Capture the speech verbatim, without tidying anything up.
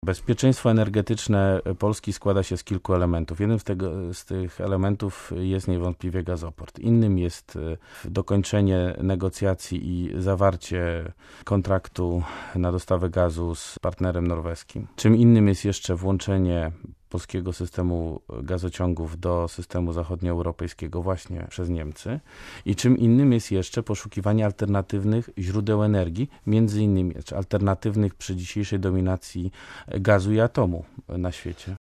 Bezpieczeństwo energetyczne Polski składa się z kilku elementów. Jednym z, tego, z tych elementów jest niewątpliwie gazoport. Innym jest dokończenie negocjacji i zawarcie kontraktu na dostawę gazu z partnerem norweskim. Czym innym jest jeszcze włączenie polskiego systemu gazociągów do systemu zachodnioeuropejskiego właśnie przez Niemcy. I czym innym jest jeszcze poszukiwanie alternatywnych źródeł energii, między innymi alternatywnych przy dzisiejszej dominacji gazu i atomu na świecie.